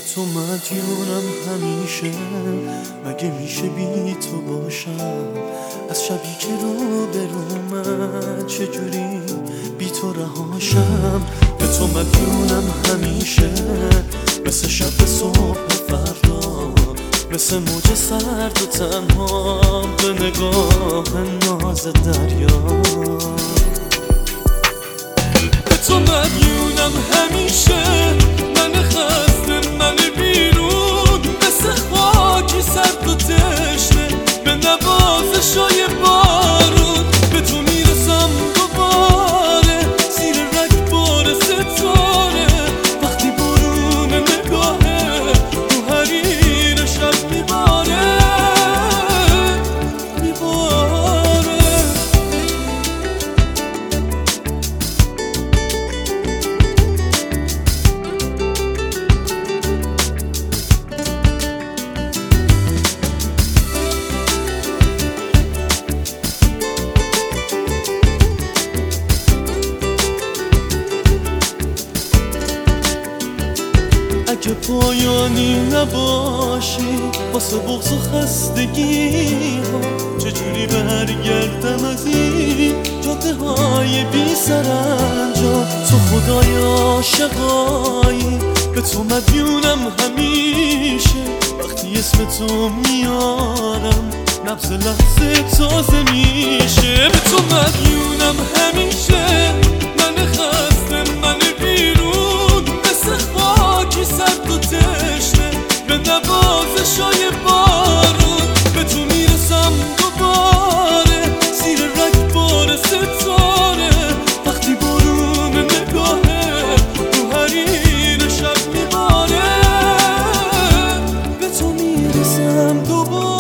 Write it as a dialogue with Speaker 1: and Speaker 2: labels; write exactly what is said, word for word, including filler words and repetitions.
Speaker 1: تو مدیونم همیشه، مگه میشه بی تو باشم؟ از شبی که رو برومد چجوری بی تو رهاشم؟ به تو مدیونم همیشه، مثل شب صبح فردا، مثل موج سرد و تنها به نگاه ناز دریا. به تو مدیونم همیشه، من خسته من بیرون، مثل خاکی سرد و تشنه به نوازشای بارون. به تو میرسم دوباره زیر رگبار ستاره، وقتی برون نگاهه رو حریر شب میباره میباره. اگه پایانی نباشی واسه بغض و خستگی ها، چجوری برگردم از این جاده های بی سرانجام؟ تو خدای عاشقایی، به تو مدیونم همیشه، وقتی اسم تو میارم نبض لحظه تازه میشه. به تو مدیونم همیشه، من خسته من بیرون، مثل خاکی سرد و تشنه به نوازشای بارون. به تو میرسم دوباره زیر رگبار ستاره، وقتی برون نگاهه رو حریر شب میباره. به تو میرسم دوباره